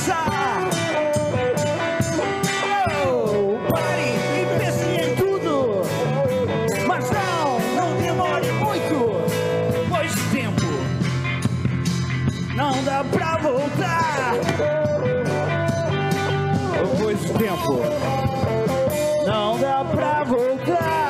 passar. Oh, pare e pense em tudo, mas não demore muito, pois o tempo não dá pra voltar. Pois o tempo não dá pra voltar.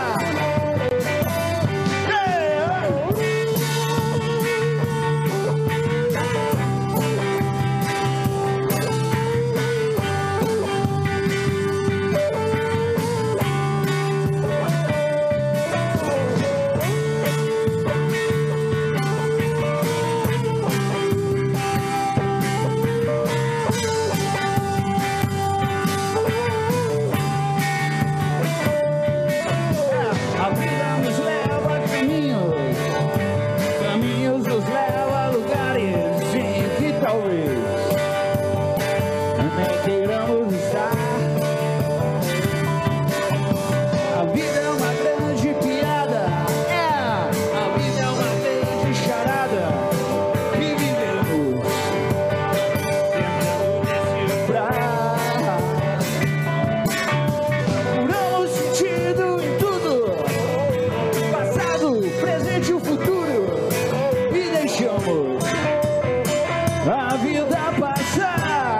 A vida passar.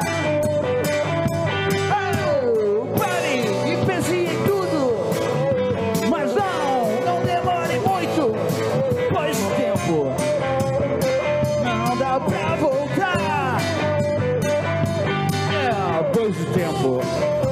Oh, pare e pense em tudo, mas não demore muito, pois o tempo não dá pra voltar. Pois o tempo